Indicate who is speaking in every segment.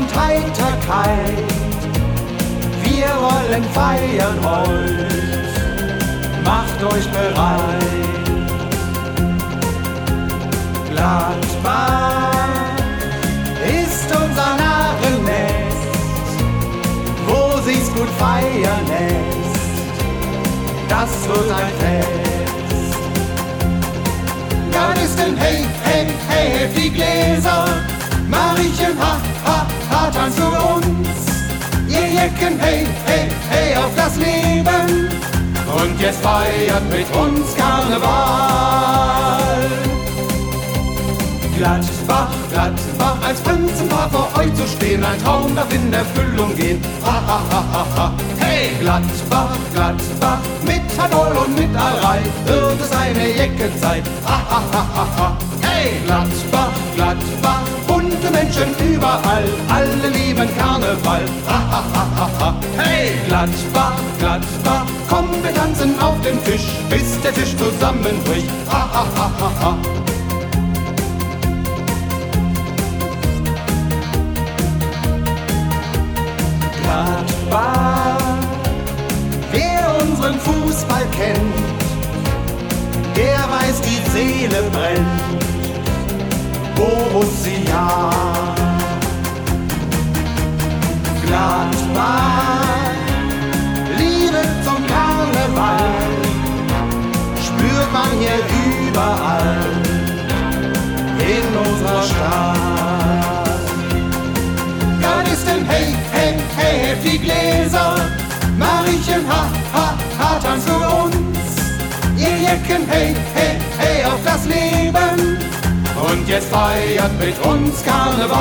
Speaker 1: und Heiterkeit. Wir wollen feiern heute, macht euch bereit. Gladbach ist unser Narrennest, wo sich's gut feiern lässt. Das wird ein Fest. Gardisten, hey, hey, hey, hebt die Gläser. Mariechen, ha, ha, ha, tanzt für uns. Ihr Jecken, hey, hey, hey, auf das Leben. Und jetzt feiert mit uns Karneval. Gladbach, Gladbach, als Prinzenpaar vor euch zu stehen, ein Traum darf in Erfüllung gehen. Ha, ha, ha, ha, ha. Hey, Gladbach, Gladbach, mit Hadol und mit Alrei wird es eine Jeckenzeit. Ha, ha, ha, ha, ha. Hey, Gladbach, Gladbach, bunte Menschen überall, alle lieben Karneval. Ha, ha, ha, ha, ha. Hey, Gladbach, Gladbach, komm, wir tanzen auf dem Tisch, bis der Tisch zusammenbricht. Ha, ha, ha, ha, ha. Gladbach, wer unseren Fußball kennt, der weiß, die Seele brennt. Borussia. Gladbach, Liebe zum Karneval, spürt man hier überall in unserer Stadt. Gardisten, hey, hey, hey, hebt die Gläser. Mariechen, ha, ha, ha, tanzt für uns. Ihr Jecken, hey, hey, hey, auf das Leben. Und jetzt feiert mit uns Karneval.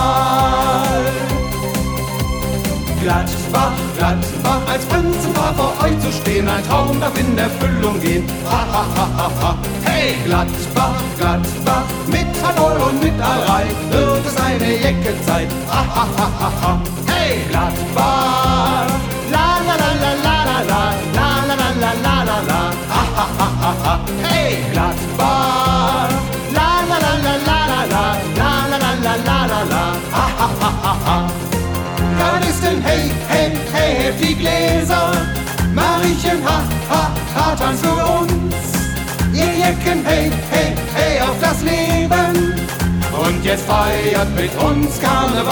Speaker 1: Gladbach, Gladbach, als Prinzenpaar vor euch zu stehen, ein Traum darf in Erfüllung gehen. Ha, ha, ha, ha, ha. Hey, Gladbach, Gladbach, mit Hadol und mit Alrei wird es eine Jeckenzeit. Ha, ha, ha, ha, ha. Hey, Gladbach, la la la la la la la la la la la la la. Ha, ha, ha, ha, ha. Hey, Gladbach, la la la la la la la la la la la la la la. Ha, ha, ha, ha, ha. Gardisten, hey, hey, hey, hebt die Gläser. Mariechen, ha, ha, ha, tanzt für uns. Ihr Jecken, hey, hey, hey, auf das Leben. Und jetzt feiert mit uns Karneval.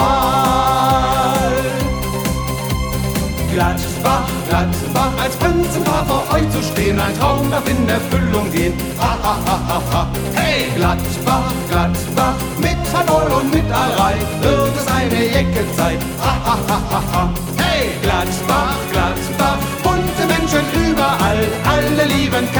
Speaker 1: Gladbach, Gladbach, als Prinzenpaar vor euch zu stehen, ein Traum darf in Erfüllung gehen. Ha, ha, ha, ha, ha. Hey, Gladbach, Gladbach, mit Hadol und mit Alrei wird es eine Jeckenzeit. Ha, ha, ha, ha, ha. Hey, Gladbach, Gladbach, bunte Menschen überall, alle lieben